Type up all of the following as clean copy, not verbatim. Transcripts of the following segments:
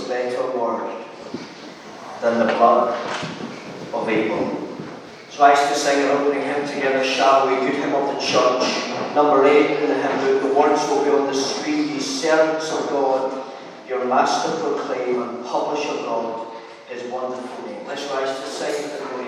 better word than the blood of Abel. So rise to sing an opening hymn together, shall we? Good hymn of the church, number 8 in the hymn book. The words will be on the screen. Ye servants of God, your master proclaim, and publish of God his wonderful name. Let's rise to sing and believe.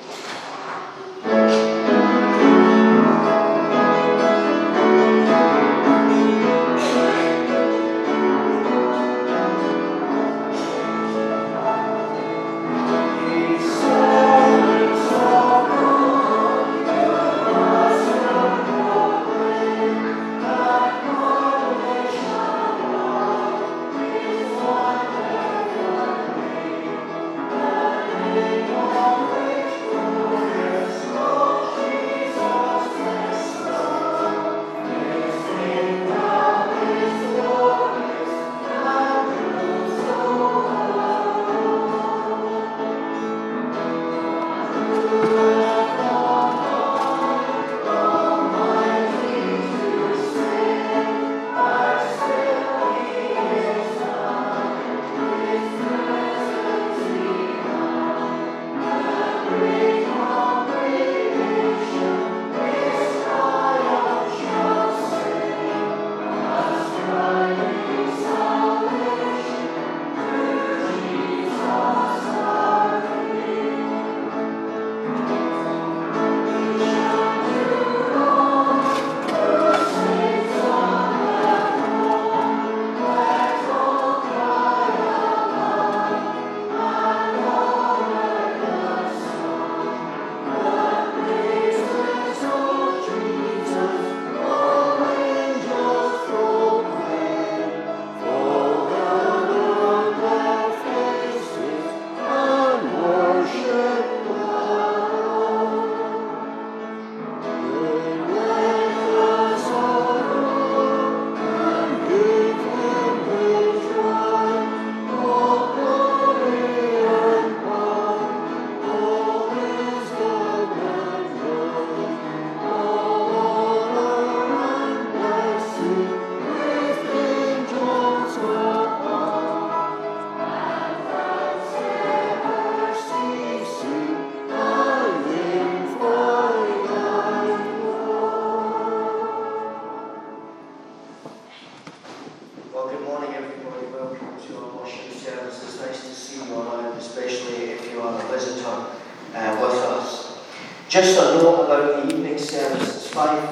Just a note about the evening service. It's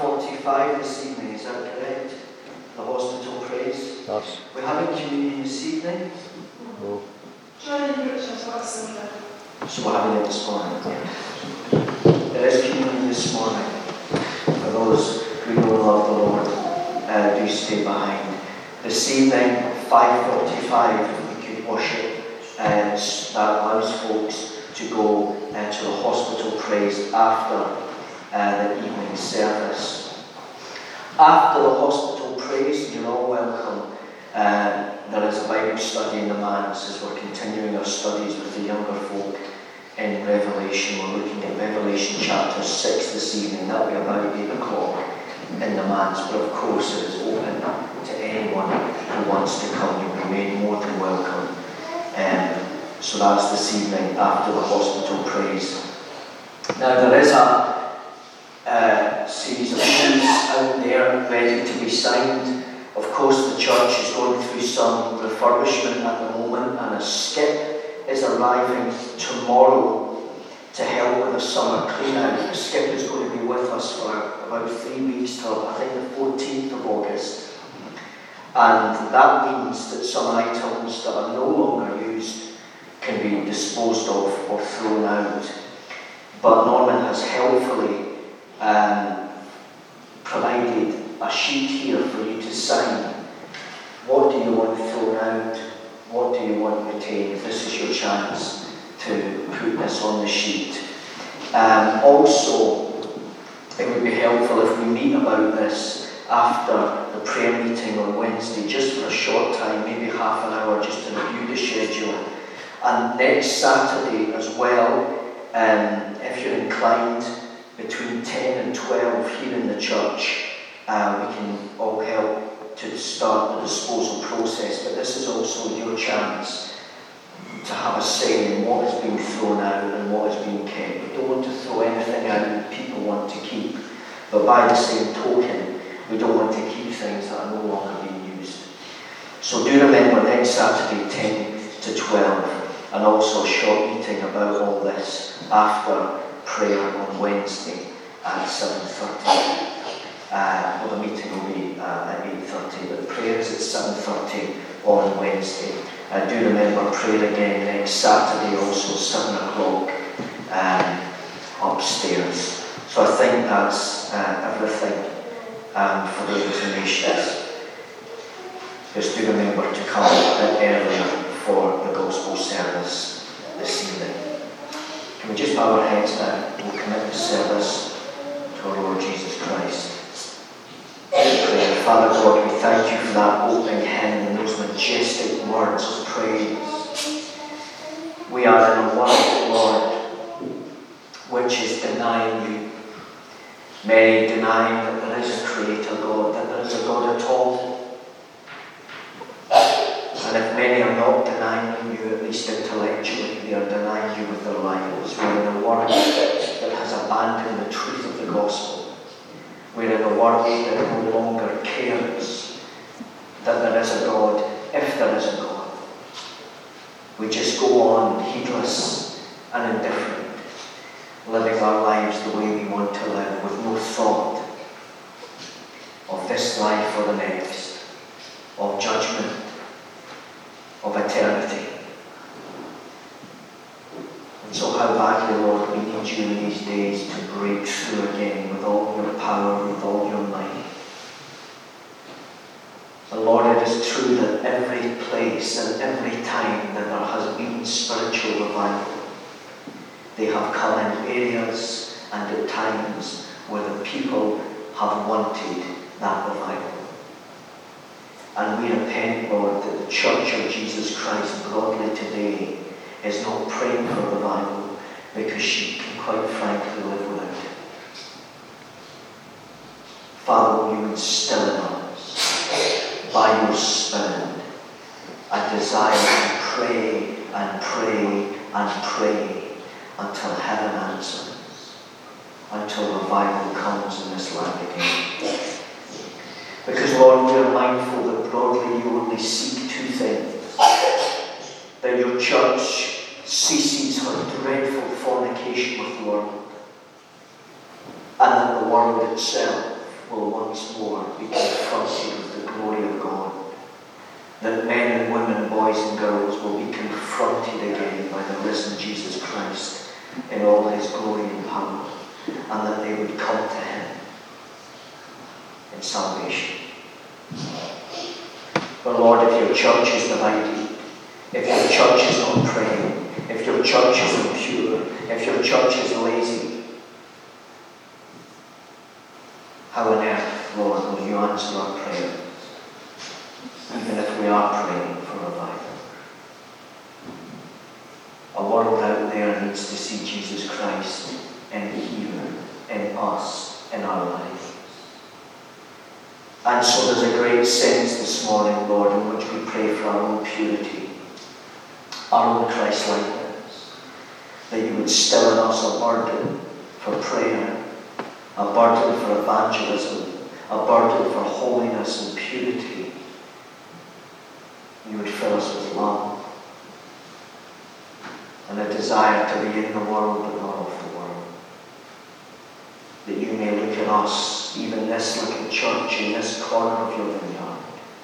5:45 this evening, is that correct? The hospital praise. Yes. We're having communion this evening. No. So we're having it this morning. There is communion this morning. For those who know and love the Lord, do stay behind. This evening, 5:45, we could worship, and that allows folks to go to the hospital praise after the evening service. After the hospital praise, you're all welcome. There is a Bible study in the manse as we're continuing our studies with the younger folk in Revelation. We're looking at Revelation chapter 6 this evening. That'll be about 8 o'clock in the manse, but of course it is open to anyone who wants to come. You'll be made more than welcome. So that's this evening after the hospital praise. Now there is a series of keys out there ready to be signed. Of course the church is going through some refurbishment at the moment, and a skip is arriving tomorrow to help with a summer clean out. The skip is going to be with us for about 3 weeks till I think the 14th of August. And that means that some items that are no longer used can be disposed of or thrown out. But Norman has helpfully provided a sheet here for you to sign. What do you want thrown out? What do you want retained? This is your chance to put this on the sheet. Also, it would be helpful if we meet about this after the prayer meeting on Wednesday, just for a short time, maybe half an hour, just to review the schedule. And next Saturday as well, if you're inclined, between 10 and 12 here in the church, we can all help to start the disposal process. But this is also your chance to have a say in what is being thrown out and what is being kept. We don't want to throw anything out that people want to keep. But by the same token, we don't want to keep things that are no longer being used. So do remember next Saturday 10 to 12, and also a short meeting about all this after prayer on Wednesday at 7:30. Well, the meeting will be at 8:30, but prayer is at 7:30 on Wednesday. Do remember prayer again next Saturday, also 7 o'clock upstairs. So I think that's everything for the information. Just do remember to come a bit earlier for the gospel service this evening. Can we just bow our heads now? We'll commit the service to our Lord Jesus Christ. Father God, we thank you for that opening hymn and those majestic words of praise. We are in a world, Lord, which is denying you. Many denying that there is a Creator God, that there is a God at all. And if many are not denying you, at least intellectually, they are denying you with their lives. We're in a world that has abandoned the truth of the gospel. We're in a world that no longer cares that there is a God, if there is a God. We just go on heedless and indifferent, living our lives the way we want to live, with no thought of this life or the next, of judgment, of eternity. And so how badly, Lord, we need you in these days to break through again with all your power, with all your might. And Lord, it is true that every place and every time that there has been spiritual revival, they have come in areas and at times where the people have wanted that revival. And we repent, Lord, that the Church of Jesus Christ broadly today is not praying for revival because she can quite frankly live without it. Father, will you instill in us, by your Spirit, a desire to pray and pray and pray until heaven answers, until revival comes in this land again. Because, Lord, we are mindful that broadly you only seek two things. That your church ceases her dreadful fornication with the world, and that the world itself will once more be confronted with the glory of God. That men and women, boys and girls will be confronted again by the risen Jesus Christ in all his glory and power, and that they would come to him in salvation. But Lord, if your church is divided, if your church is not praying, if your church is impure, if your church is lazy, how on earth, Lord, will you answer our prayers, even if we are praying for revival? A world out there needs to see Jesus Christ in here, in us, in our lives. And so there's a great sense this morning, Lord, in which we pray for our own purity, our own Christ-likeness, that you would still in us a burden for prayer, a burden for evangelism, a burden for holiness and purity. You would fill us with love and a desire to be in the world but not of the world. That you may look at us, even this little church in this corner of your vineyard,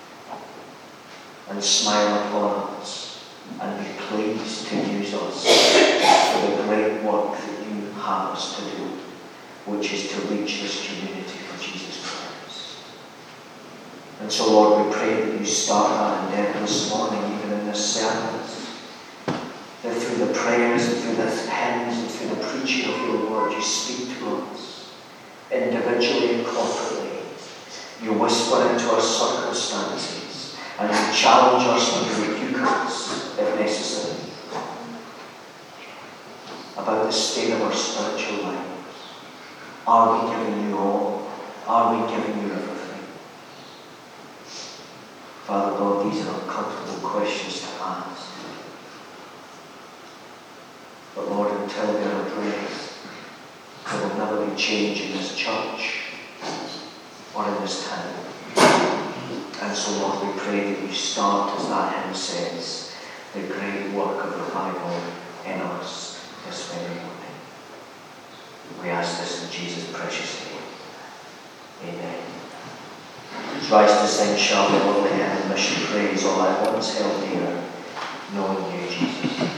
and smile upon us and be pleased to use us for the great work that you have us to do, which is to reach this community for Jesus Christ. And so, Lord, we pray that you start our endeavour this morning, even in this service, that through the prayers and through the hymns and through the preaching of your word, you speak to us individually and corporately. You whisper into our circumstances and you challenge us and rebuke us if necessary about the state of our spiritual lives. Are we giving you all? Are we giving you everything? Father God, these are uncomfortable questions to ask. until we are abreast. There will never be change in this church or in this town. And so, Lord, we pray that you start, as that hymn says, the great work of revival in us this very morning. We ask this in Jesus' precious name. Amen. Let's rise to sing, shall we, lovely hymn and mission praise, all I once held dear, knowing you, Jesus.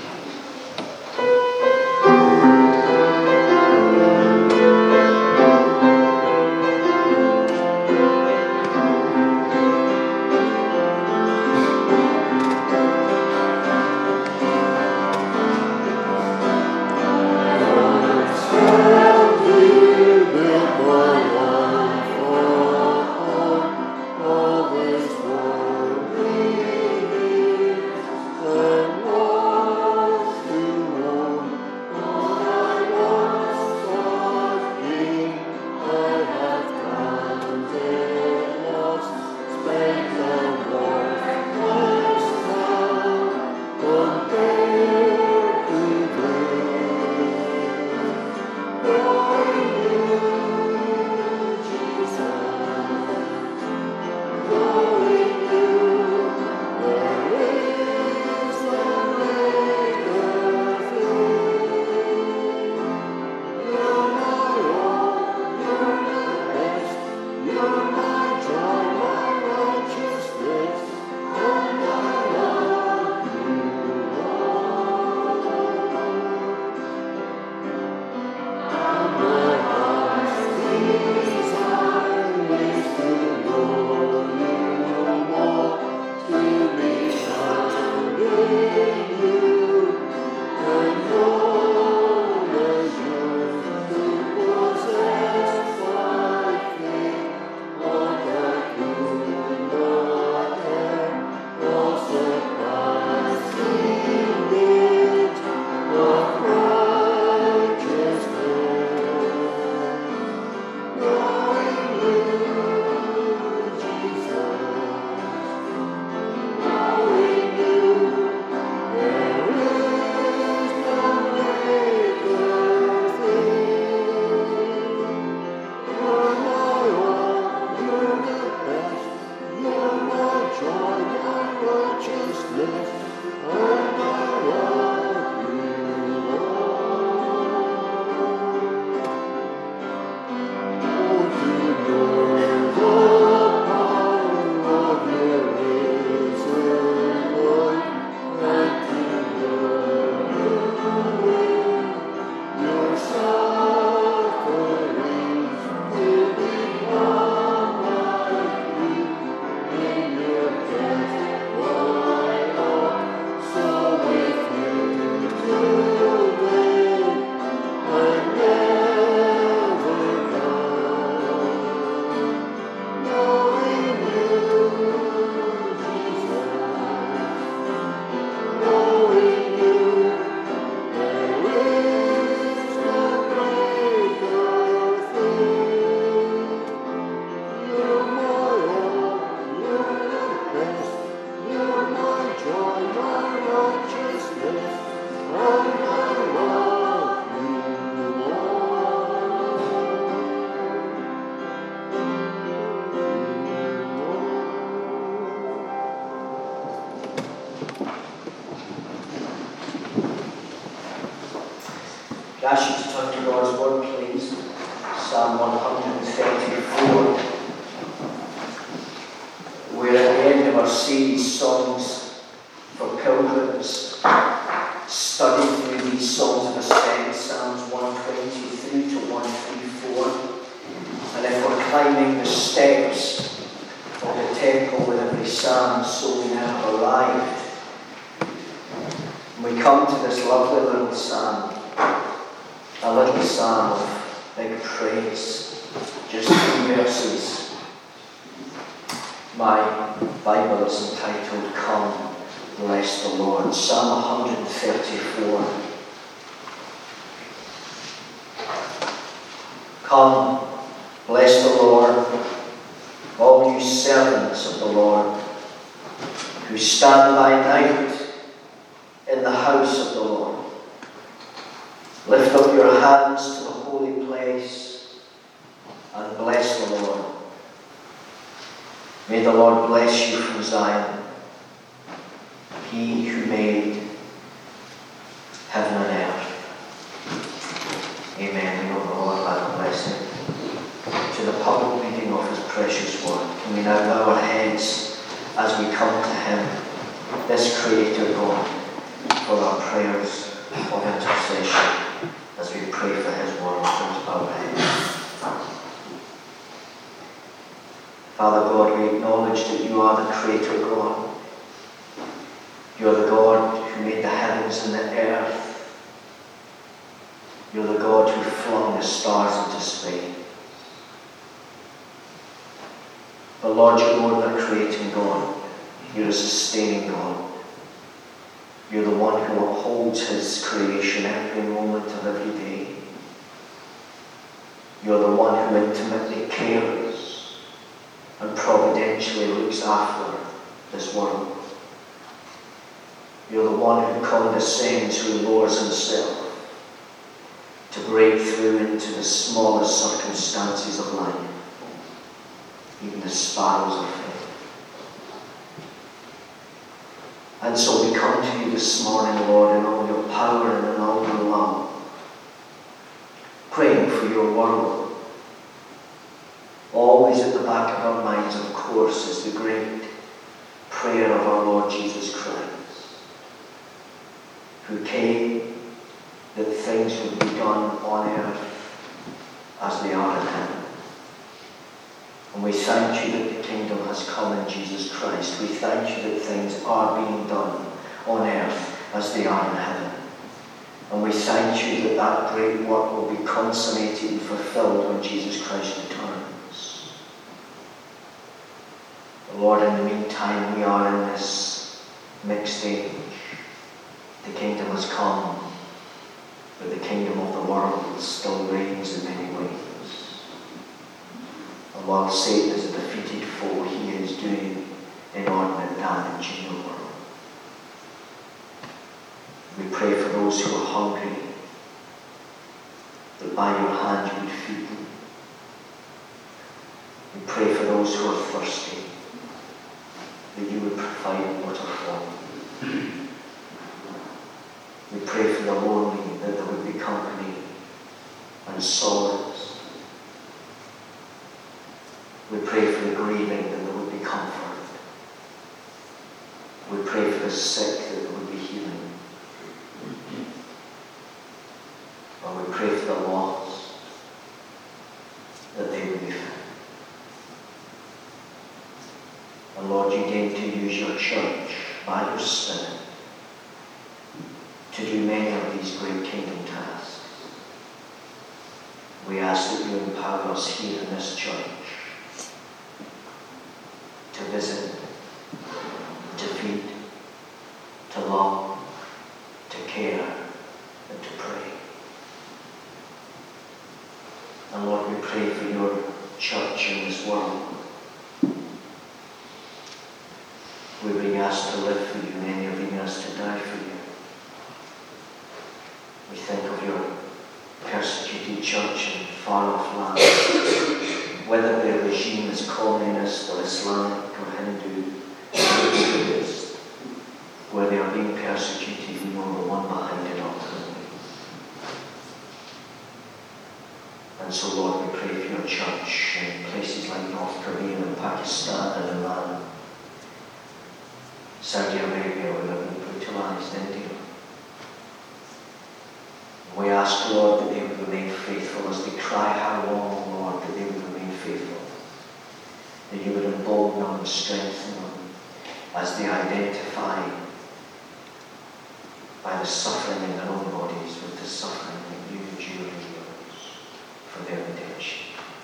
I ask you to turn to God's word, please. Psalm 134. We're at the end of our series, Songs for Pilgrims, studying through these songs of ascent, Psalms 123 to 134. And if we're climbing the steps of the temple with every psalm, so we now have arrived. And we come to this lovely little psalm. A little psalm of big praise, just 2 verses. My Bible is entitled, Come, Bless the Lord. Psalm 134. Come, bless the Lord, all you servants of the Lord, who stand by night in the house of the Lord. Lift up your hands to the holy place and bless the Lord. May the Lord bless you from Zion, he who made heaven and earth. Amen. We know the Lord add a blessing to the public reading of his precious word. Can we now bow our heads as we come to him, this Creator God, for our prayers of intercession, as we pray for his word. Let's bow our heads. Father God, we acknowledge that you are the Creator God. You are the God who made the heavens and the earth. You're the God who flung the stars into space. But Lord, you're more than a creating God. You're a sustaining God. You're the one who upholds his creation every moment of every day. You're the one who intimately cares and providentially looks after this world. You're the one who condescends, who lowers himself to break through into the smallest circumstances of life, even the sparrows of heaven. And so we come to you this morning, Lord, in all your power and in all your love, praying for your world. Always at the back of our minds, of course, is the great prayer of our Lord Jesus Christ, who came that things would be done on earth as they are in heaven. And we thank you that the kingdom has come in Jesus Christ. We thank you that things are being done on earth as they are in heaven. And we thank you that that great work will be consummated and fulfilled when Jesus Christ returns. Lord, in the meantime, we are in this mixed age. The kingdom has come, but the kingdom of the world still reigns in many ways. And while Satan is a defeated foe, he is doing inordinate damage in your world. We pray for those who are hungry, that by your hand you would feed them. We pray for those who are thirsty, that you would provide water for them. We pray for the lonely, that there would be company and solace. We pray for the grieving, that there would be comfort. We pray for the sick, that there would be healing. And we pray for the lost, that they would be found. And Lord, you deign to use your church by your Spirit to do many of these great kingdom tasks. We ask that you empower us here in this church to visit, to feed, to love, to care, and to pray. And Lord, we pray for your church in this world. We're being asked to live for you, many are being asked to die for you. We think of your persecuted church in far-off lands, whether their regime is communist or Islamic or Hindu or Buddhist, where they are being persecuted, we know the one behind it ultimately. And so, Lord, we pray for your church in places like North Korea and Pakistan and Iran, Saudi Arabia, where they're being brutalized, India. We ask, Lord, that they would remain faithful as they cry, how long, Lord, that they would remain faithful. That you would embolden them and strengthen them as they identify by the suffering in their own bodies with the suffering that you endure in yours for their redemption.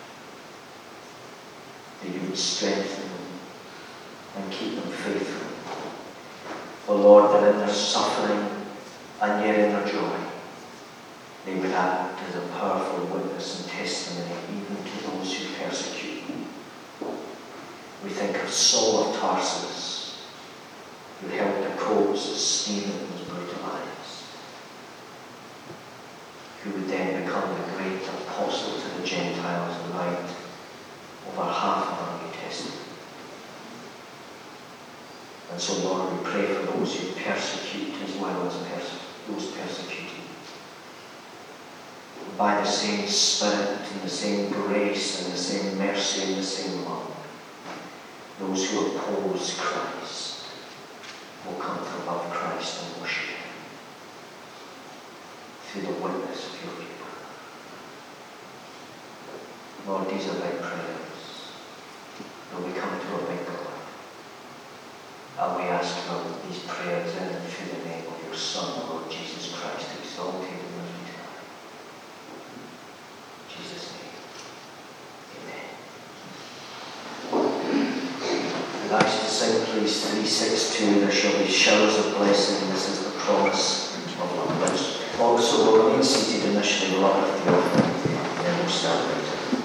That you would strengthen them and keep them faithful. Oh Lord, that in their suffering and yet in their joy, they would act as a powerful witness and testimony even to those who persecute them. We think of Saul of Tarsus, who held the corpse as Stephen was brutalized, become the great apostle to the Gentiles and write over half of our New Testament. And so, Lord, we pray for those who persecute as well as those persecuted. By the same Spirit and the same grace and the same mercy and the same love, those who oppose Christ will come to love Christ and worship Him through the witness of your people. Lord, these are big prayers. And we come to a big God. And we ask for these prayers in and through the name of your Son, Lord Jesus Christ, exalted in the time. In Jesus' name. Amen. We'd like to sing, please, 362, there shall be showers of blessing. This is the promise of love. But also, we'll remain seated initially, we'll have the offering, and then we'll start later.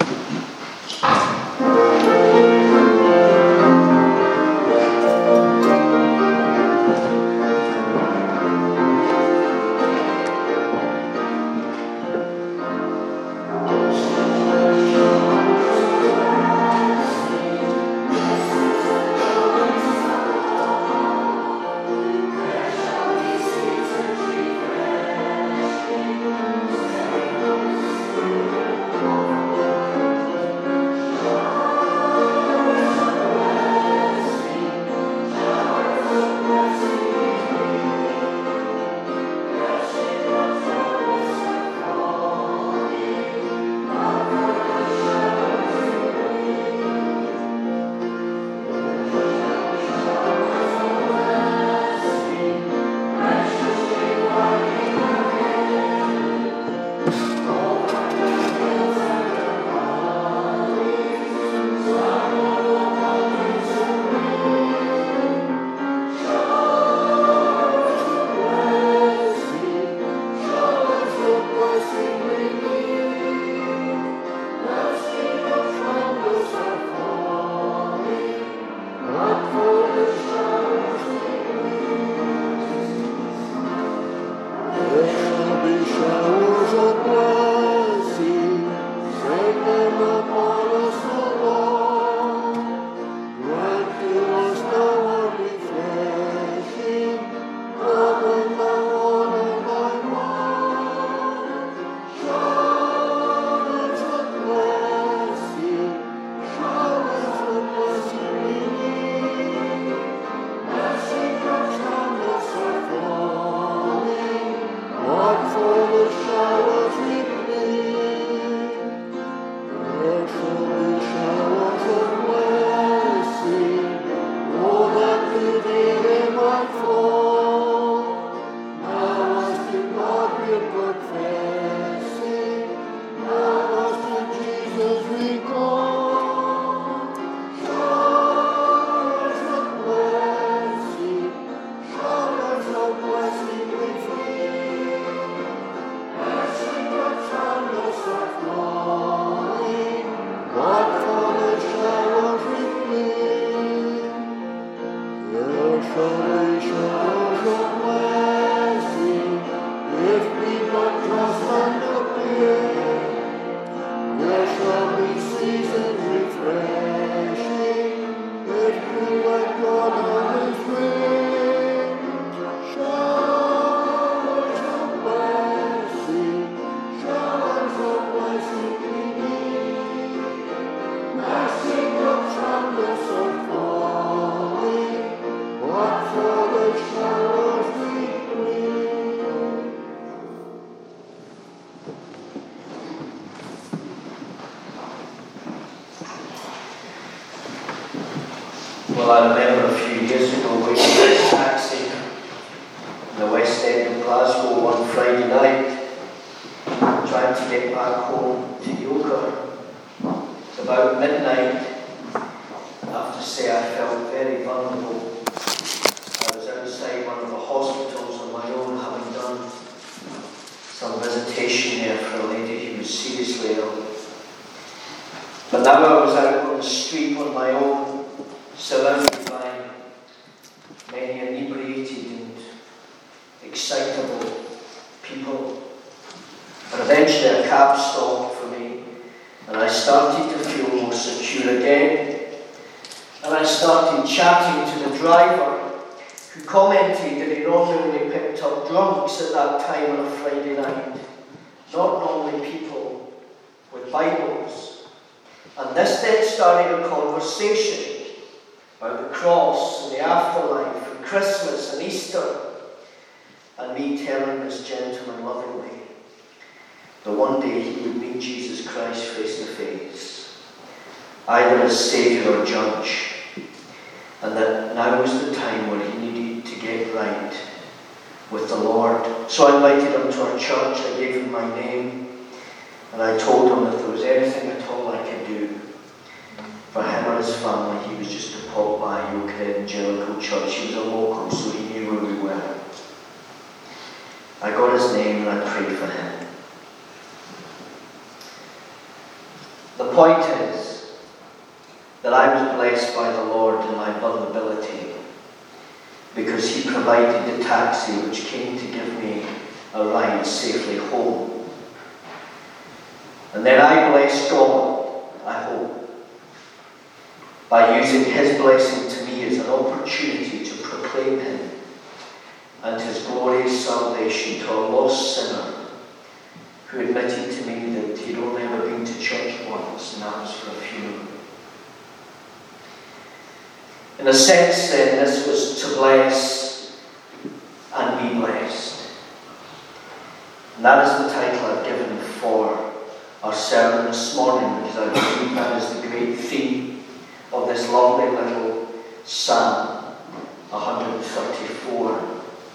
Well, I remember a few years ago waiting for a taxi in the West End of Glasgow one Friday night, trying to get back home to Yoker. It's about midnight. I have to say I felt very vulnerable. I was outside one of the hospitals on my own, having done some visitation there for a lady who was seriously ill. But now I was out on the street on my own, surrounded by many inebriated and excitable people. But eventually a cab stopped for me, and I started to feel more secure again. And I started chatting to the driver, who commented that he normally picked up drunks at that time on a Friday night, not normally people with Bibles. And this then started a conversation about the cross and the afterlife and Christmas and Easter, and me telling this gentleman lovingly that one day he would meet Jesus Christ face to face, either as Saviour or Judge, and that now was the time where he needed to get right with the Lord. So I invited him to our church. I gave him my name, and I told him if there was anything at all I could do for him or his family, he was just to pop by Oak Evangelical Church. He was a local, so he knew where we were. I got his name and I prayed for him. The point is that I was blessed by the Lord in my vulnerability, because he provided the taxi which came to give me a ride safely home. And then I blessed God, I hope, by using his blessing to me as an opportunity to proclaim him and his glorious salvation to a lost sinner who admitted to me that he'd only ever been to church once, and that was for a funeral. In a sense, then, this was to bless and be blessed. And that is the title I've given for our sermon this morning, because I believe that is the great theme of this lovely little Psalm 134.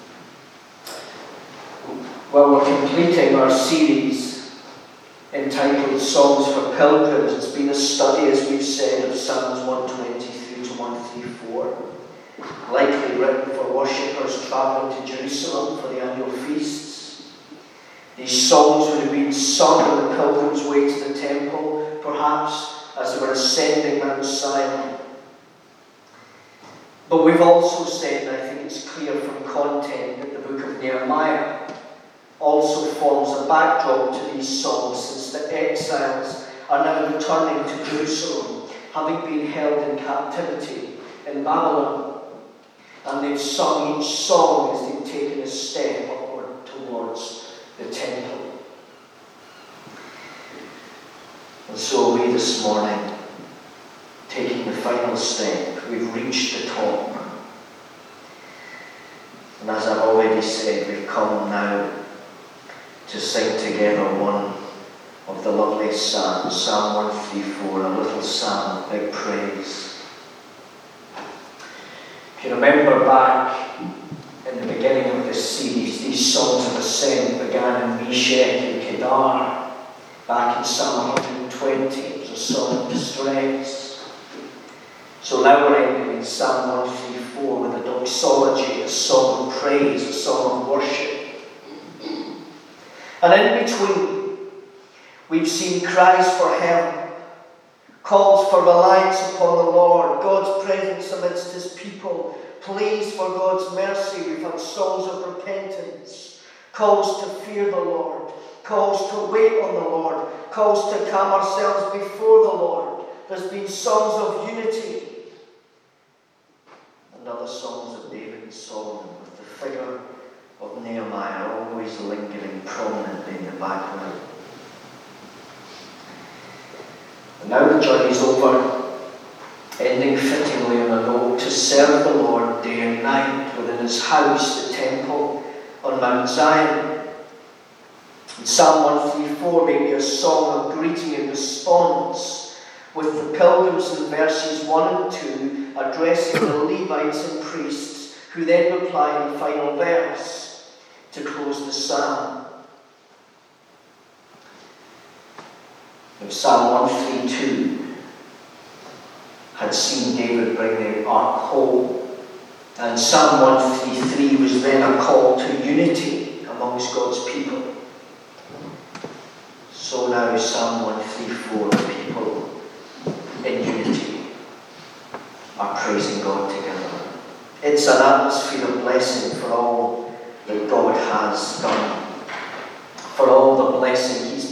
Well, we're completing our series entitled Songs for Pilgrims. It's been a study, as we've said, of Psalms 120 through to 134, likely written for worshippers travelling to Jerusalem for the annual feasts. These songs would have been sung on the pilgrim's way to the temple, perhaps as they were ascending Mount Sinai. But we've also said, and I think it's clear from content, that the book of Nehemiah also forms a backdrop to these songs, since the exiles are now returning to Jerusalem, having been held in captivity in Babylon. And they've sung each song as they've taken a step upward towards the temple. And so we this morning, taking the final step, we've reached the top. And as I've already said, we've come now to sing together one of the lovely psalms, Psalm 134, a little psalm of big praise. If you remember back in the beginning of this series, these songs of ascent began in Meshech and Kedar, back in Psalm 120. It was a song of distress. So now we're ending in Psalm 134 with a doxology, a song of praise, a song of worship. And in between, we've seen cries for help, calls for reliance upon the Lord, God's presence amidst his people, pleas for God's mercy. We've had songs of repentance, calls to fear the Lord, calls to wait on the Lord, calls to calm ourselves before the Lord. There's been songs of unity, and other songs of David and Solomon, with the figure of Nehemiah always lingering prominently in the background. And now the journey's over, ending fittingly on a note to serve the Lord day and night within his house, the temple on Mount Zion. And Psalm 134 may be a song of greeting and response, with the pilgrims in verses 1 and 2 addressing the Levites and priests, who then reply in the final verse to close the psalm. If Psalm 132 had seen David bring the ark home, and Psalm 133 was then a call to unity amongst God's people, so now Psalm 134, the people in unity are praising God together. It's an atmosphere of blessing for all that God has done, for all the blessing he's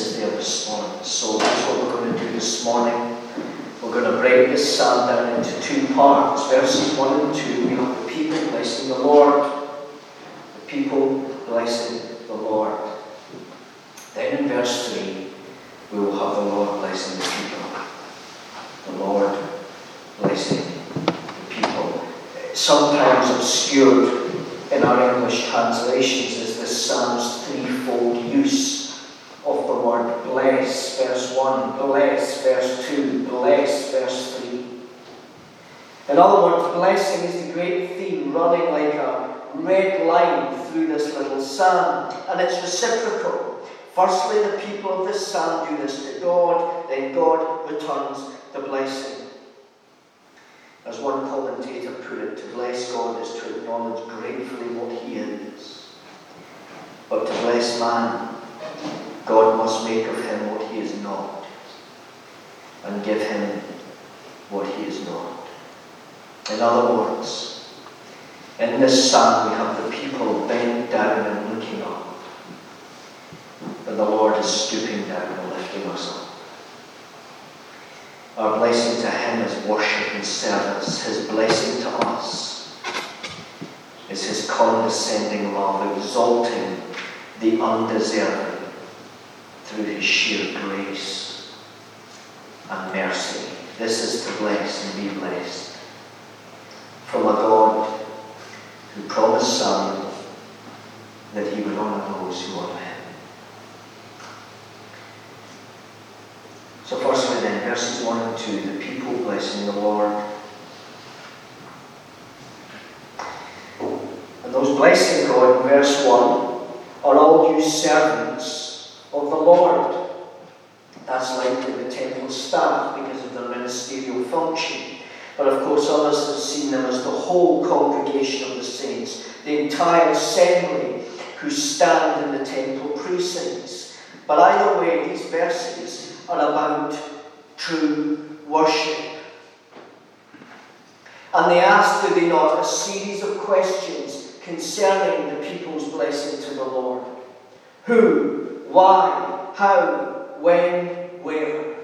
is their response. So that's what we're going to do this morning. We're going to break this psalm down into two parts. Verses 1 and 2, we have the people blessing the Lord. The people blessing the Lord. Then in verse 3, we will have the Lord blessing the people. The Lord blessing the people. Sometimes obscured in our English translations is this psalm's threefold use of the word bless. Verse 1, bless. Verse 2, bless. Verse 3. In other words, blessing is the great theme running like a red line through this little psalm. And it's reciprocal. Firstly, the people of this psalm do this to God, then God returns the blessing. As one commentator put it, to bless God is to acknowledge gratefully what He is. But to bless man, God must make of him what he is not, and give him what he is not. In other words, in this psalm we have the people bent down and looking up. But the Lord is stooping down and lifting us up. Our blessing to Him is worship and service. His blessing to us is His condescending love, exalting the undeserving through His sheer grace and mercy. This is to bless and be blessed from a God who promised Samuel that He would honour those who honour Him. So firstly then, verses 1 and 2, the people blessing the Lord. And those blessing God in verse 1 are all you servants of the Lord. That's likely the temple staff because of their ministerial function. But of course others have seen them as the whole congregation of the saints, the entire assembly who stand in the temple precincts. But either way, these verses are about true worship. And they ask, do they not, a series of questions concerning the people's blessing to the Lord. Who, why, how, when, where?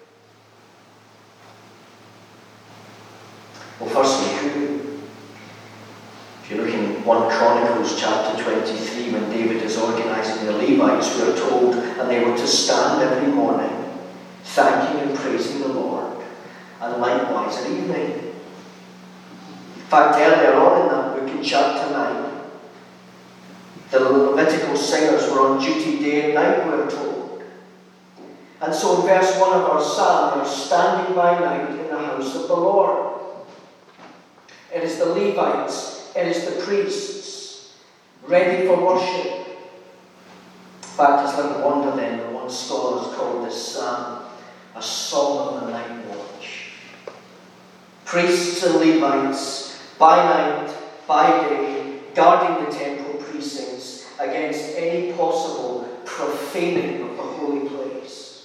Well, firstly, who? If you look in 1 Chronicles chapter 23, when David is organising the Levites, we are told, and they were to stand every morning, thanking and praising the Lord, and likewise at evening. In fact, earlier on in that book, in chapter 9, the Levitical singers were on duty day and night, we are told. And so in verse 1 of our psalm, they're standing by night in the house of the Lord. It is the Levites, it is the priests, ready for worship. In fact, it's little wonder then that one scholar has called this psalm a song of the night watch. Priests and Levites, by night, by day, guarding the temple precincts against any possible profaning of the holy place.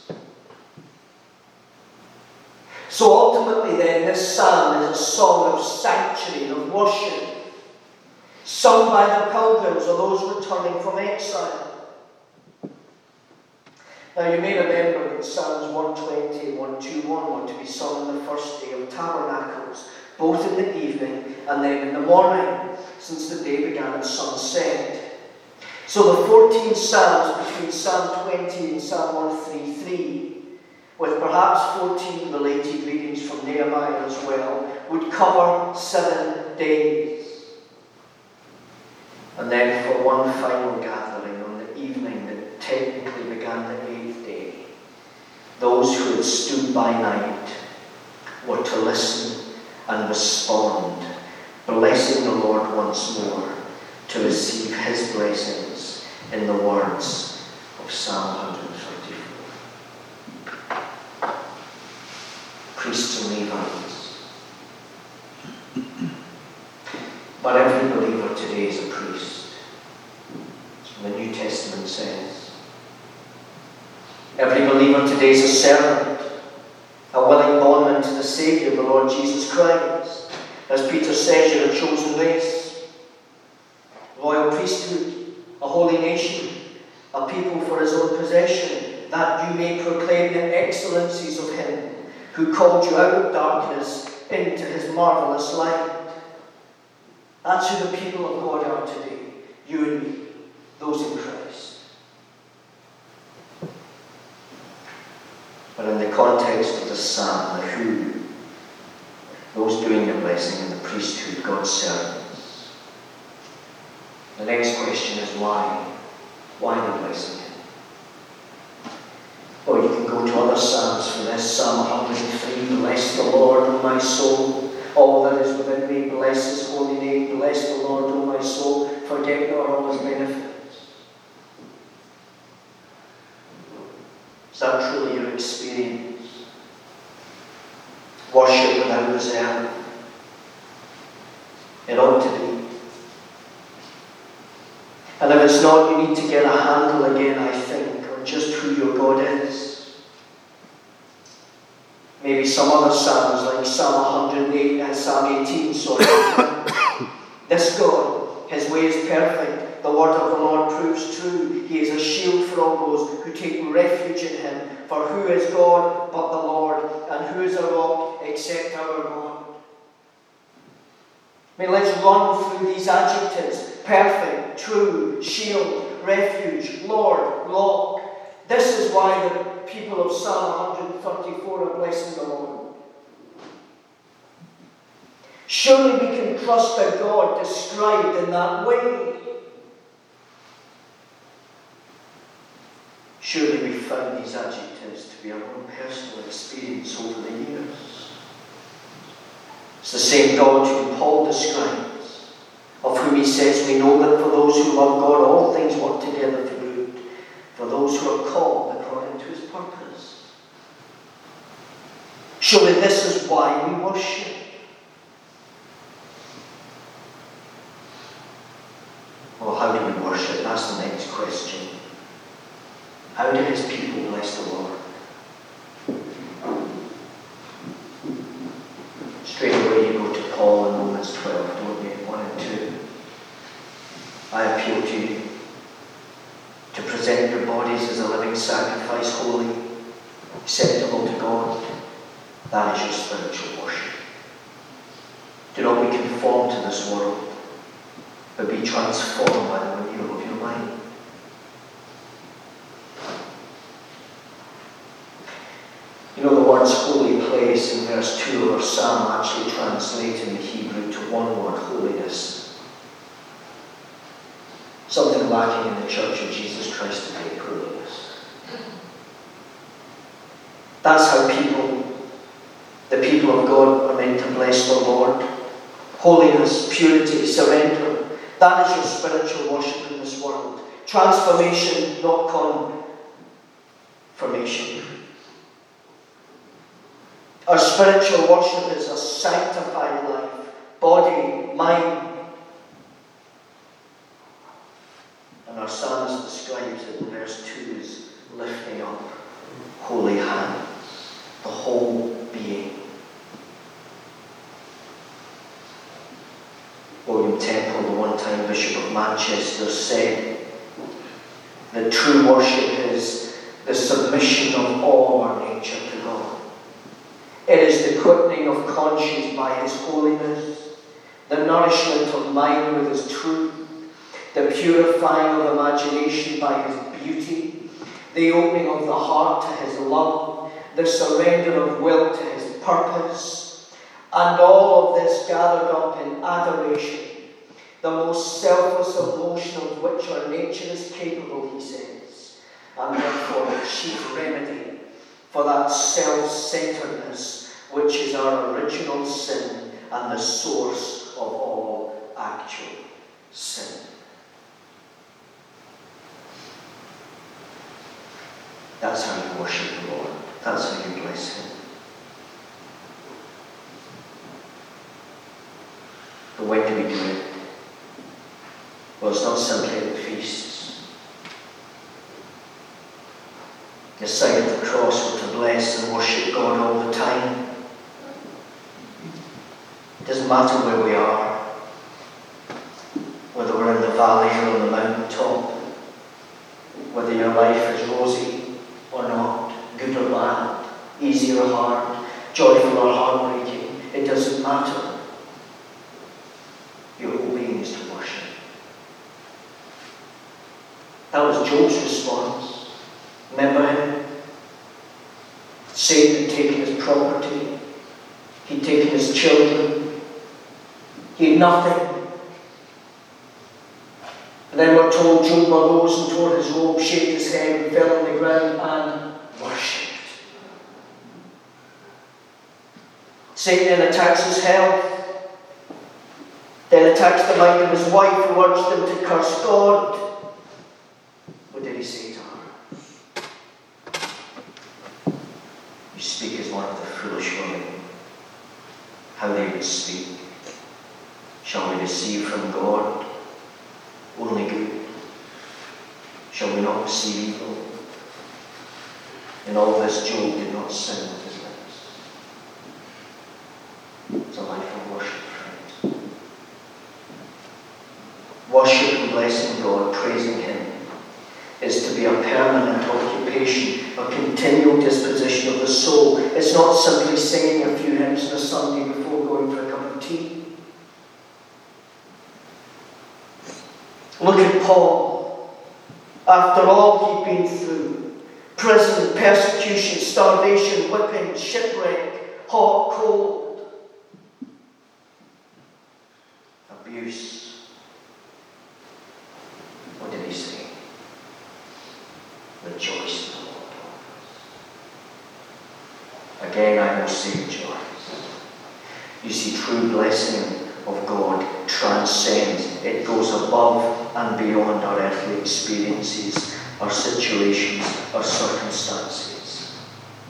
So ultimately then, this psalm is a song of sanctuary, of worship, sung by the pilgrims or those returning from exile. Now you may remember that Psalms 120 and 121 were to be sung on the first day of Tabernacles, both in the evening and then in the morning, since the day began at sunset. So the 14 Psalms between Psalm 20 and Psalm 133, with perhaps 14 related readings from Nehemiah as well, would cover 7 days. And then for one final gathering on the evening that technically began the 8th day, those who had stood by night were to listen and respond, blessing the Lord once more, to receive His blessings in the words of Psalm 134. Priests and Levites. But every believer today is a priest. The New Testament says. Every believer today is a servant, a willing bondman to the Saviour, the Lord Jesus Christ. As Peter says, you're a chosen race, royal priesthood, a holy nation, a people for His own possession, that that you may proclaim the excellencies of him who called you out of darkness into his marvellous light. That's who the people of God are today, you and me, those in Christ. But in the context of the psalm, the who, those doing the blessing in the priesthood, God's servants. The next question is why? Why the blessing him? Or you can go to other psalms for this. Psalm 103, bless the Lord, O my soul. All that is within me, bless his holy name. Bless the Lord, O my soul. Forget not all his benefits. Is that truly your experience? Worship without reserve. It ought to be. And if it's not, you need to get a handle again, I think, on just who your God is. Maybe some other psalms, like Psalm 108 and Psalm 18, This God, his way is perfect. The word of the Lord proves true. He is a shield for all those who take refuge in him. For who is God but the Lord? And who is a rock except our God? I mean, let's run through these adjectives. Perfect, true, shield, refuge, Lord, rock. This is why the people of Psalm 134 are blessing the Lord. Surely we can trust a God described in that way. Surely we found these adjectives to be our own personal experience over the years. It's the same God whom Paul describes, of whom he says, we know that for those who love God, all things work together for good, for those who are called according to his purpose. Surely this is why we worship. Well, how do we worship? That's the next question. How do his people bless the Lord? Straight away you go to Paul in Romans 12, don't you? 1 and 2. I appeal to you to present your bodies as a living sacrifice, holy, acceptable to God. That is your spiritual worship. Do not be conformed to this world, but be transformed by the renewal of your mind. You know, the words holy place in verse 2 of our psalm actually translate in the Hebrew to one word, holiness. Something lacking in the Church of Jesus Christ today, holiness. That's how the people of God, are meant to bless the Lord. Holiness, purity, surrender. That is your spiritual worship in this world. Transformation, not confirmation. Our spiritual worship is a sanctified life, body, mind. And our psalmist describes it in verse 2 as lifting up holy hands, the whole being. William Temple, the one-time Bishop of Manchester, said that true worship is the submission of all our nature to God. It is the quickening of conscience by his holiness, the nourishment of mind with his truth, the purifying of imagination by his beauty, the opening of the heart to his love, the surrender of will to his purpose, and all of this gathered up in adoration, the most selfless emotion of which our nature is capable, he says, and therefore the chief remedy for that self-centeredness which is our original sin and the source of all actual sin. That's how you worship the Lord. That's how you bless him. But when do we do it? Well, it's not simply at the feasts. The sign of the cross were to bless and worship God all the time. It doesn't matter where we are, whether we're in the valley or on the mountaintop, whether your life is rosy or not. glad, easy or hard, joyful or heartbreaking. It doesn't matter. Your whole being is to worship. That was Job's response. Remember him? Satan had taken his property. He'd taken his children. He had nothing. And then we're told Job arose and tore his robe, shaved his head, and fell on the ground and worshipped. Satan then attacks his health, then attacks the mind of his wife, who urged him to curse God. What did he say to her? You speak as one of the foolish women. How they would speak. Shall we receive from God only good? Shall we not receive evil? In all this, Job did not sin with his lips. It's a life of worship, friends. Worship and blessing God, praising Him, is to be a permanent occupation, a continual disposition of the soul. It's not simply singing a few hymns on a Sunday before going for a cup of tea. Look at Paul. After all he'd been through, prison, persecution, starvation, whipping, shipwreck, hot, cold, abuse. What did he say? Rejoice in the Lord always. Again, I will say rejoice. You see, true blessing of God transcends. It goes above and beyond our earthly experiences, our situations, our circumstances.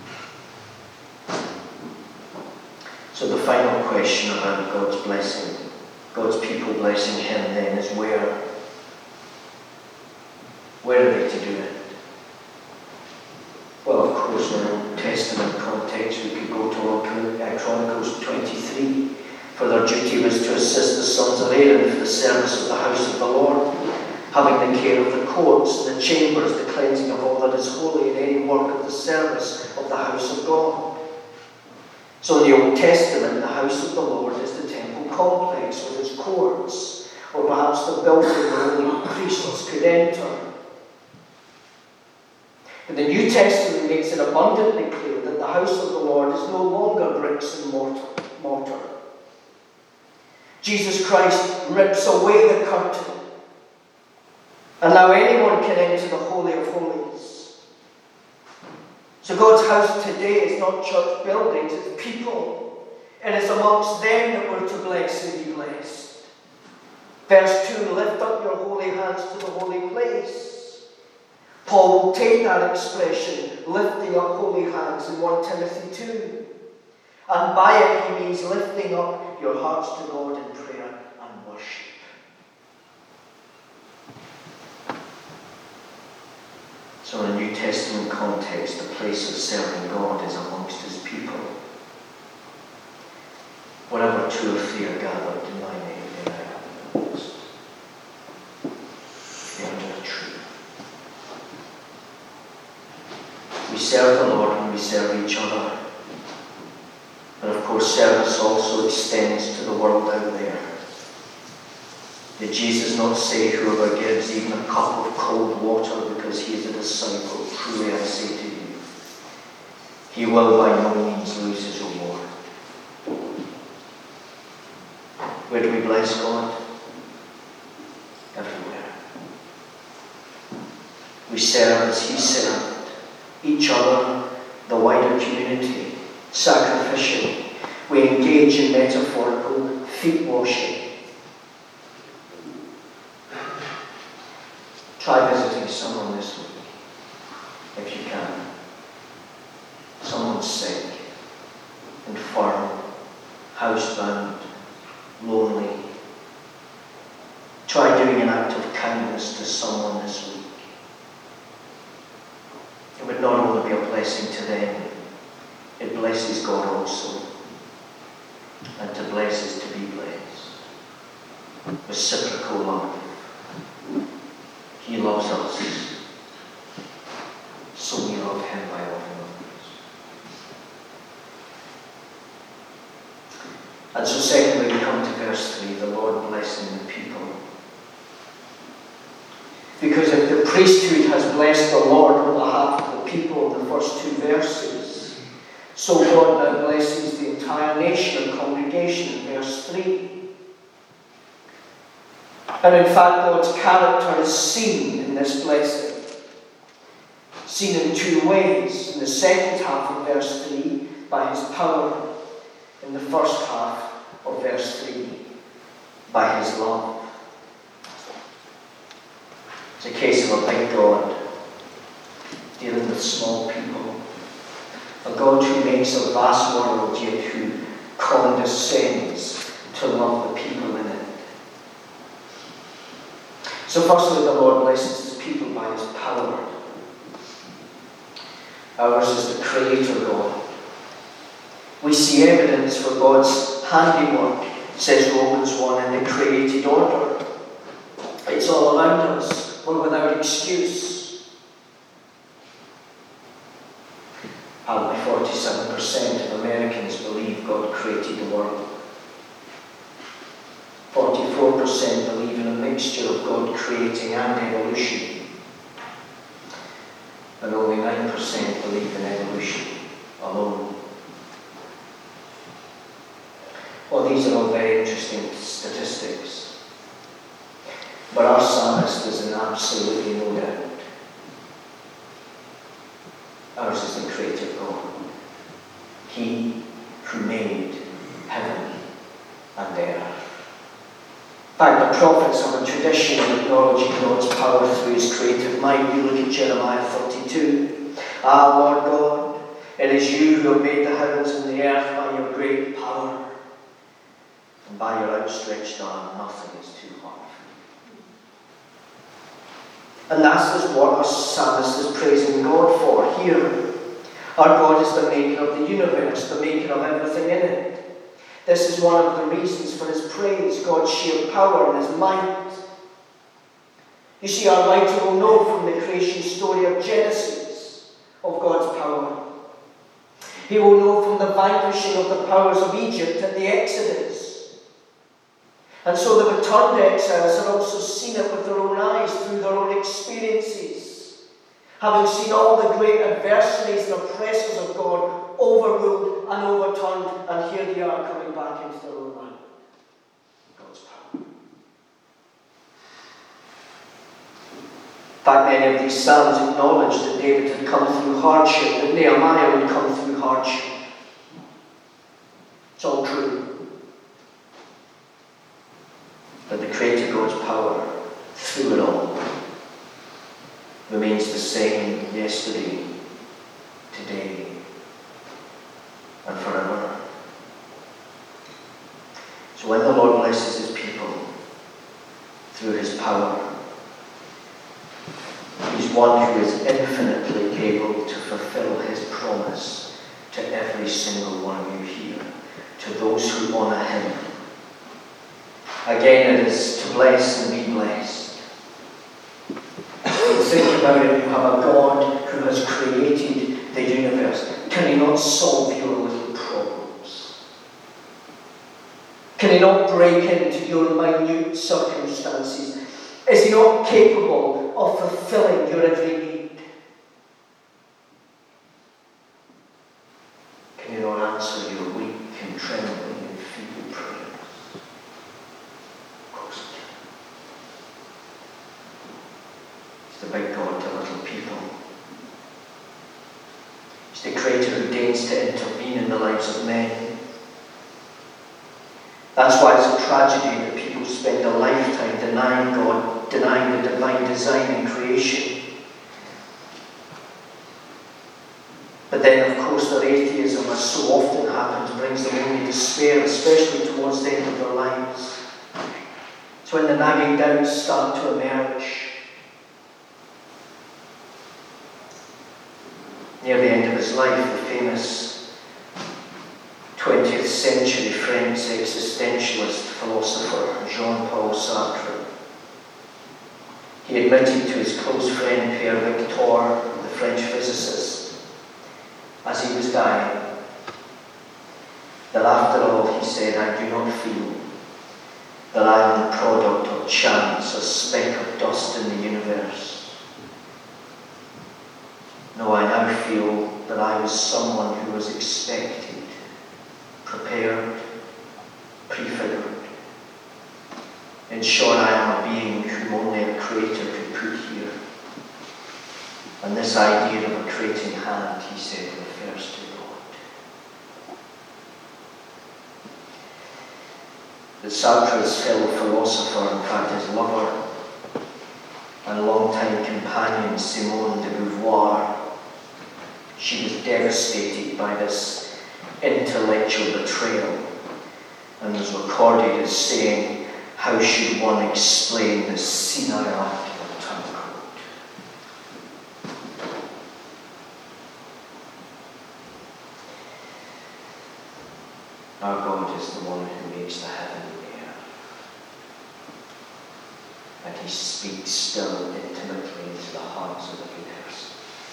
So the final question about God's blessing, God's people blessing Him then, is where? Where are they to do it? Well, of course, in the Old Testament context, we could go to Chronicles 23. For their duty was to assist the sons of Aaron for the service of the house of the Lord, having the care of the courts, the chambers, the cleansing of all that is holy, and any work of the service of the house of God. So in the Old Testament, the house of the Lord is the temple complex with its courts, or perhaps the building where only priests could enter. But the New Testament makes it abundantly clear that the house of the Lord is no longer bricks and mortar. Jesus Christ rips away the curtain, and now anyone can enter the Holy of Holies. So God's house today is not church buildings, it's people. And it's amongst them that we're to bless and be blessed. Verse 2, lift up your holy hands to the holy place. Paul will take that expression, lifting up holy hands, in 1 Timothy 2. And by it he means lifting up your hearts to God in prayer and worship. So in a New Testament context, the place of serving God is amongst His people. Wherever two or three are gathered in my name, there I am amongst. Be under a tree. We serve the Lord when we serve each other. But of course, service also extends to the world out there. Did Jesus not say, whoever gives even a cup of cold water because he is a disciple, truly I say to you, he will by no means lose his reward. Where do we bless God? Everywhere. We serve as he served, each other, the wider community. Sacrificial. We engage in metaphorical feet washing. Try visiting someone this week, if you can. Someone sick, infirm, housebound, lonely. Try doing an act of kindness to someone this week. It would not only be a blessing to them, it blesses God also. And to bless is to be blessed. Reciprocal love. He loves us, so we love him by loving others. And so secondly, we come to verse 3, the Lord blessing the people. Because if the priesthood has blessed the Lord on behalf of the people in the first two verses, so God now blesses the entire nation and congregation in verse 3. And in fact, God's character is seen in this blessing. Seen in two ways. In the second half of verse 3, by his power. In the first half of verse 3, by his love. It's a case of a big God dealing with small people. A God who makes a vast world, yet who condescends to love the people in it. So firstly, the Lord blesses his people by his power. Ours is the Creator God. We see evidence for God's handiwork, says Romans 1, in the created order. It's all around us. We're without excuse. Apparently 47% of Americans believe God created the world. 44% believe in a mixture of God creating and evolution. And only 9% believe in evolution alone. Well, these are all very interesting statistics. But our psalmist is in absolutely no doubt. Ours is the Creator God. He who made heaven and earth. In fact, the prophets have a tradition of acknowledging God's power through his creative mind. You look at Jeremiah 32. Ah, Lord God, it is you who have made the heavens and the earth by your great power. And by your outstretched arm, nothing is too hard for you. And that is what our psalmist is praising God for here. Our God is the maker of the universe, the maker of everything in it. This is one of the reasons for his praise, God's sheer power and his might. You see, our writer will know from the creation story of Genesis of God's power. He will know from the vanquishing of the powers of Egypt at the Exodus. And so the returned exiles had also seen it with their own eyes through their own experiences. Having seen all the great adversaries and oppressors of God overruled and overturned, and here they are coming back into their own land. God's power. In fact, many of these psalms acknowledge that David had come through hardship, that Nehemiah would come through hardship. It's all true. But the Creator God's power through it all remains the same yesterday, today, and forever. So when the Lord blesses his people through his power, he's one who is infinitely able to fulfill his promise to every single one of you here, to those who honour him. Again, it is to bless and be blessed. When you think about it, you have a God who has created the universe. Can he not solve your little problems? Can he not break into your minute circumstances? Is he not capable of fulfilling your every need? Can he not answer your weak and trembling and feeble prayers? Of course he can. He's the big God to little people. He's the Creator who deigns to intervene in the lives of men. That's why it's a tragedy that people spend a lifetime denying God, denying the divine design in creation. But then, of course, their atheism, as so often happens, brings them only despair, especially towards the end of their lives. It's when the nagging doubts start to emerge. Near the end of his life, the famous 20th century French existentialist philosopher Jean-Paul Sartre, he admitted to his close friend Pierre Victor, the French physicist, as he was dying, that after all, he said, I do not feel that I am the product of chance, a speck of dust in the universe. No, I now feel that I was someone who was expected, prepared, prefigured. In short, I am a being whom only a creator could put here. And this idea of a creating hand, he said, refers to God. The Sartre's fellow philosopher, in fact his lover and longtime companion, Simone de Beauvoir, she was devastated by this intellectual betrayal and was recorded as saying, how should one explain the senile act of a turncoat? Our God is the one who makes the heaven and the earth. And he speaks still intimately into the hearts of every person.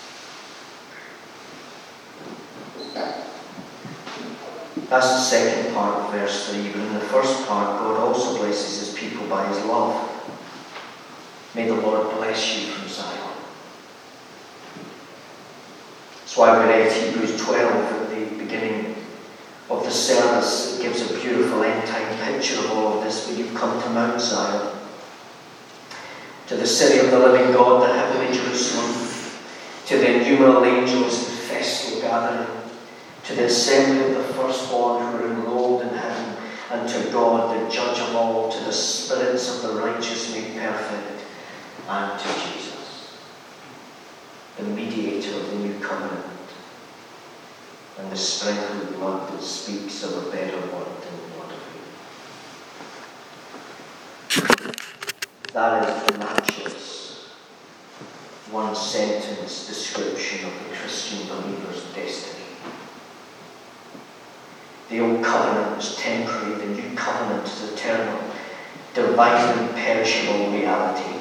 That's the second part of verse 3. But in the first part, God also blesses his people by his love. May the Lord bless you from Zion. That's why we read Hebrews 12 at the beginning of the service. It gives a beautiful end-time picture of all of this. When you've come to Mount Zion, to the city of the living God, the heavenly Jerusalem, to the innumerable angels in festal gathering, to the assembly of the firstborn who are enrolled in heaven, and to God, the judge of all, to the spirits of the righteous made perfect, and to Jesus, the mediator of the new covenant, and the sprinkled blood that speaks of a better word than the blood of Abel. That is the matchless, one-sentence description of the Christian believer's destiny. The old covenant was temporary, the new covenant is eternal, divine and perishable reality.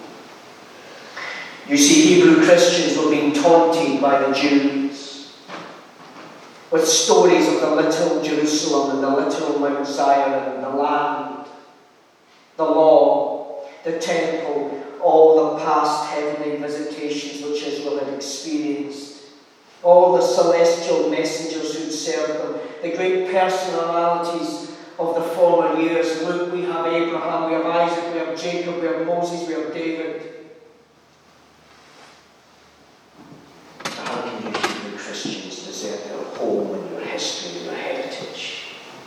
You see, Hebrew Christians were being taunted by the Jews with stories of the literal Jerusalem and the literal Mount Zion and the land, the law, the temple, all the past heavenly visitations which Israel had experienced, all the celestial messengers who served them, the great personalities of the former years. Look, we have Abraham, we have Isaac, we have Jacob, we have Moses, we have David. How can you Hebrew Christians desert their home and your history and your heritage?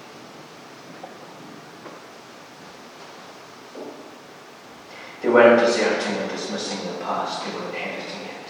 They weren't deserting or dismissing the past, they were inheriting it.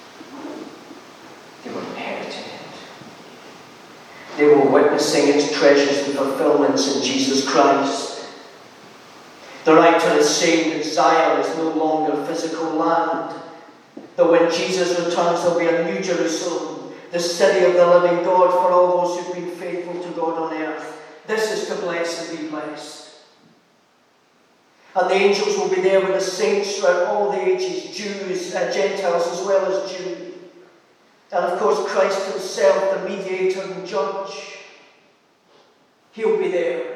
They were inheriting it. They were witnessing its treasures and fulfillments in Jesus Christ. The writer is saying that Zion is no longer physical land. That when Jesus returns, there will be a new Jerusalem, the city of the living God for all those who've been faithful to God on earth. This is to bless and be blessed. And the angels will be there with the saints throughout all the ages, Jews and Gentiles as well as Jews. And of course Christ himself, the mediator and judge, he'll be there.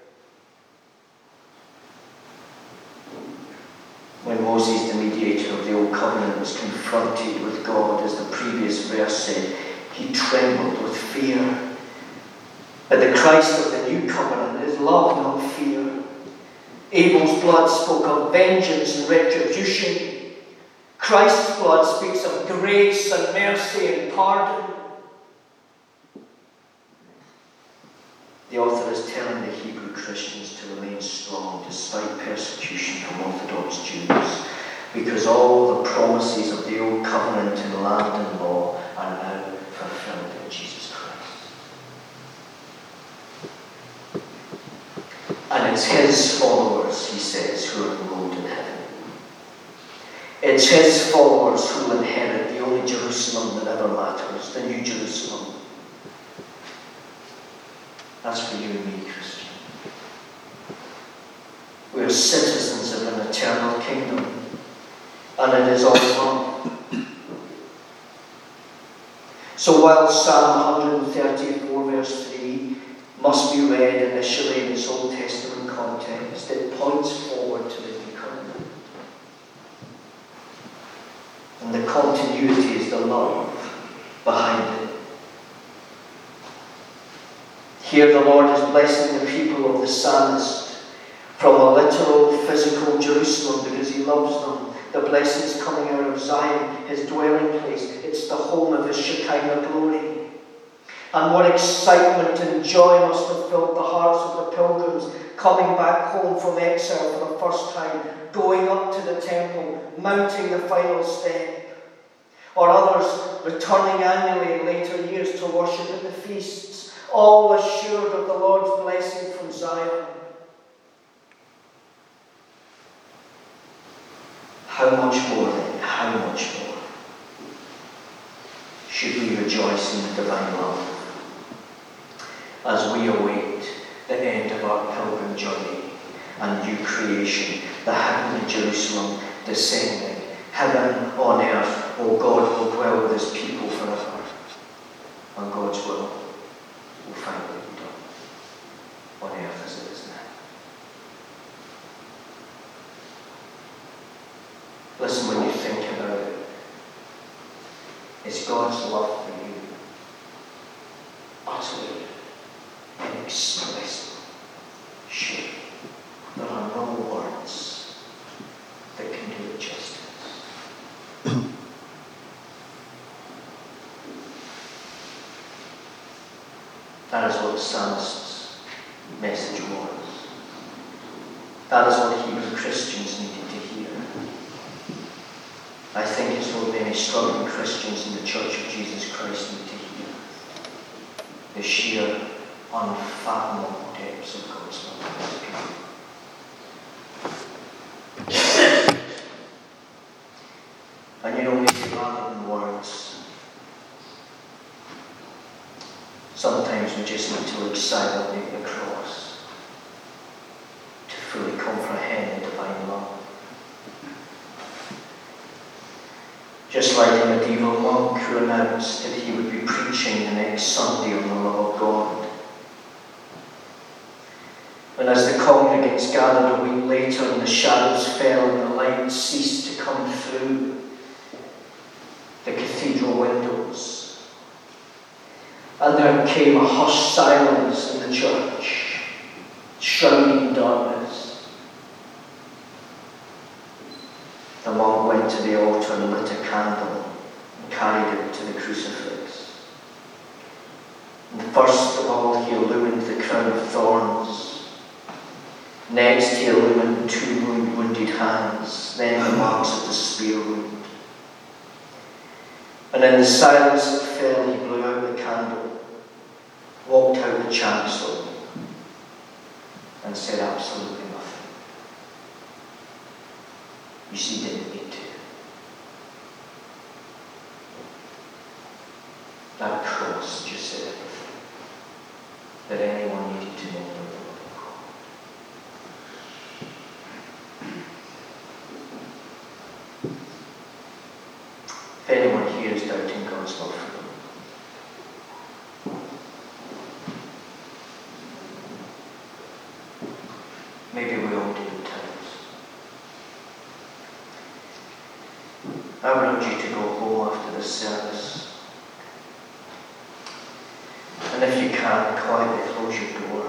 When Moses, the mediator of the old covenant, was confronted with God, as the previous verse said, he trembled with fear. But the Christ of the new covenant is love, not fear. Abel's blood spoke of vengeance and retribution. Christ's blood speaks of grace and mercy and pardon. The author is telling the Hebrew Christians to remain strong despite persecution from Orthodox Jews, because all the promises of the old covenant in land and law are now fulfilled in Jesus Christ. And it's his followers, he says, who are enrolled in heaven. It's his followers who will inherit the only Jerusalem that ever matters, the New Jerusalem. That's for you and me, Christian. We are citizens of an eternal kingdom, and it is all one. So while Psalm 134 verse 3 must be read initially in its Old Testament context. It points forward to the new covenant. And the continuity is the love behind it. Here the Lord is blessing the people of the psalmist from a literal, physical Jerusalem because he loves them. The blessing is coming out of Zion, his dwelling place. It's the home of his Shekinah glory. And what excitement and joy must have filled the hearts of the pilgrims coming back home from exile for the first time, going up to the temple, mounting the final step. Or others returning annually in later years to worship at the feasts, all assured of the Lord's blessing from Zion. How much more then, how much more should we rejoice in the divine love as we await the end of our pilgrim journey and new creation, the heavenly Jerusalem descending, heaven on earth. Oh, God will dwell with his people forever, and God's will finally be done on earth as it is now. Listen, when you think about it, is God's love for you utterly inexpressible? Sure, there are no words that can do it justice. That is what the psalmist's message was. That is what Hebrew Christians needed to hear. I think it's what many struggling Christians in the Church of Jesus Christ need to hear. The sheer, unfathomable depths of God's love for his people. And you know, maybe rather than words, sometimes we just need to look silently at the cross to fully comprehend the divine love. Just like the medieval monk who announced that he would be preaching the next Sunday on the love of God. And as the congregants gathered a week later and the shadows fell and the light ceased to come through the cathedral windows, and there came a hushed silence in the church, shrouded in darkness. The monk went to the altar and lit a candle and carried it to the crucifix. And first of all, he illumined the crown of thorns. Next, he illumined 2 wounded hands, then the marks of the spear wound. And in the silence that fell, he blew out the candle, walked out the chancel, and said absolutely nothing. You see, didn't need to. That cross just said everything that anyone needed to know about the love of God. If anyone here is doubting God's love for them, maybe we all do at times. I would urge you to go home after this service. And if you can, quietly close your door.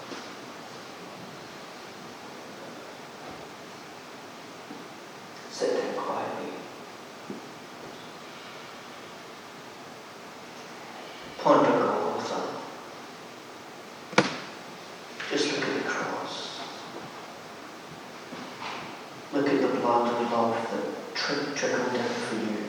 Sit down quietly. Ponder Golgotha. Just look at the cross. Look at the blood and love that trickled down for you.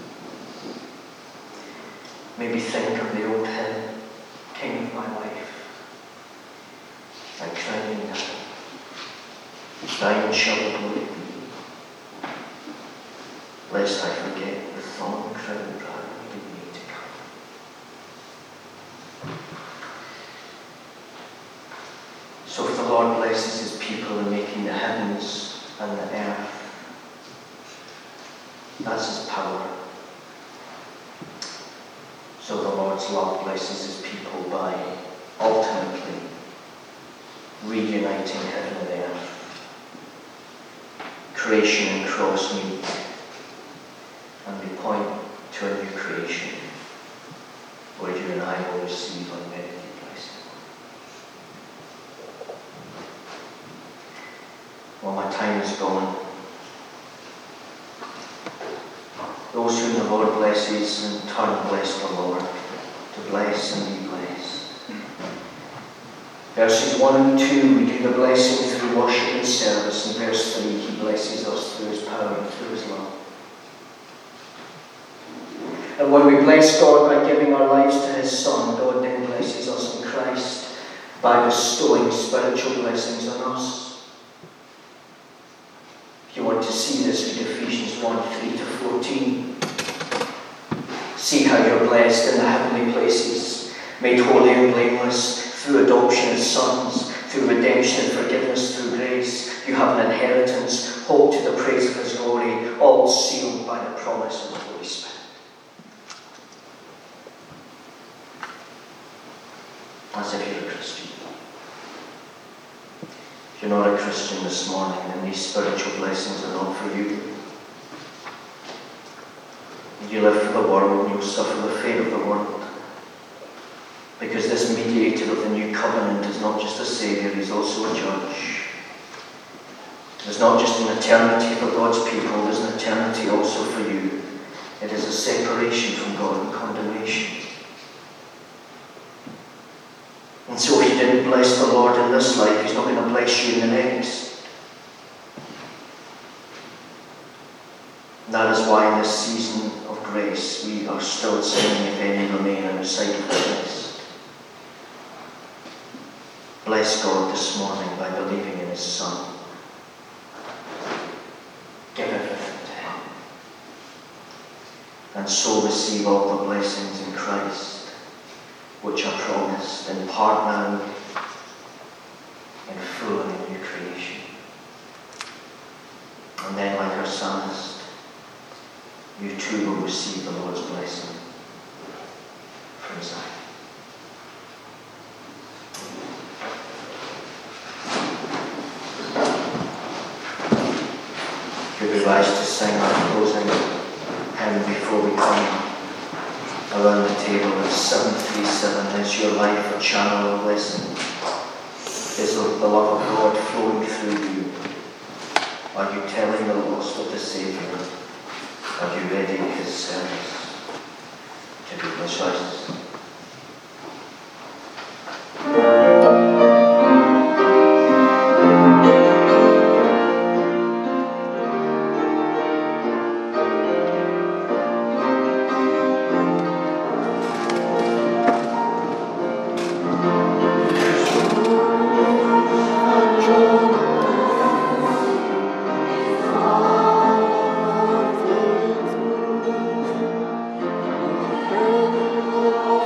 Maybe think of the old hymn, King of my life. I crown thee now. Thine shall the glory be, lest I forget the thorn crown brow in me to come. So if the Lord blesses his people in making the heavens and the earth, that's his power. So the Lord's love blesses his people by ultimately reuniting heaven and earth. Creation and cross meet, and we point to a new creation where you and I will receive unmerited blessing. Well, my time is gone. Those whom the Lord blesses in turn bless the Lord, to bless and be blessed. Verses 1 and 2, we do the blessing through worship and service. In verse 3, he blesses us through his power and through his love. And when we bless God by giving our lives to his Son, God then blesses us in Christ by bestowing spiritual blessings on us. If you want to see this, read Ephesians 1:3-14. See how you're blessed in the heavenly places, made holy and blameless through adoption as sons, through redemption and forgiveness through grace. You have an inheritance, hope to the praise of his glory, all sealed by the promise of the Holy Spirit. As if you're a Christian. If you're not a Christian this morning, then these spiritual blessings are not for you. You live for the world and you'll suffer the fate of the world. Because this mediator of the new covenant is not just a Saviour, he's also a judge. There's not just an eternity for God's people, there's an eternity also for you. It is a separation from God and condemnation. And so if you didn't bless the Lord in this life, he's not going to bless you in the next. And that is why in this season of grace we are still singing, if any remain outside of Christ. Bless God this morning by believing in his Son. Give everything to him. And so receive all the blessings in Christ, which are promised in part now, in full in the new creation. And then, like our psalmist, you too will receive the Lord's blessing from Zion. If you'd like to sing our closing hymn before we come around the table, it's 737. Is your life a channel of blessing? Is the love of God flowing through you? Are you telling the lost of the Saviour? Are you ready his service to be the choices? Oh,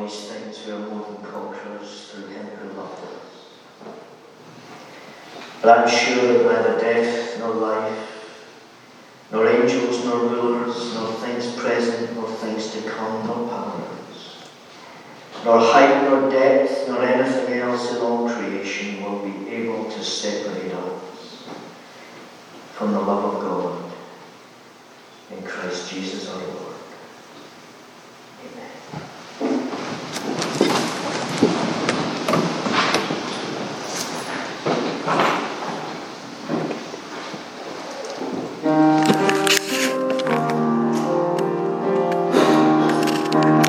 these things we are more than conquerors through him who loved us. But I'm sure that neither death nor life, nor angels nor rulers, nor things present nor things to come, nor powers, nor height nor depth, nor anything else in all creation will be able to separate us from the love of God in Christ Jesus our Lord.